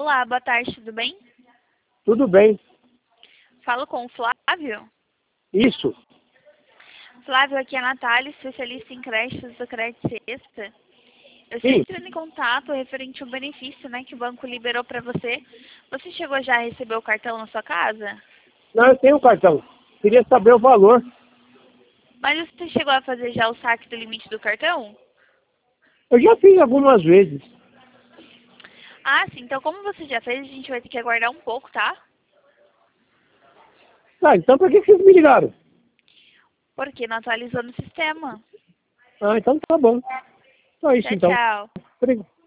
Olá, boa tarde, tudo bem? Tudo bem. Falo com o Flávio. Isso. Flávio, aqui é a Natália, especialista em creches do Crédito Sexta. Eu estou Sim. entrando em contato referente ao benefício, que o banco liberou para você. Você chegou já a receber o cartão na sua casa? Não, eu tenho o cartão. Queria saber o valor. Mas você chegou a fazer já o saque do limite do cartão? Eu já fiz algumas vezes. Ah, sim. Então, como você já fez, a gente vai ter que aguardar um pouco, tá? Ah, então pra que vocês me ligaram? Porque não atualizou no sistema. Ah, então tá bom. Só isso Tchau, então. tchau. Obrigado.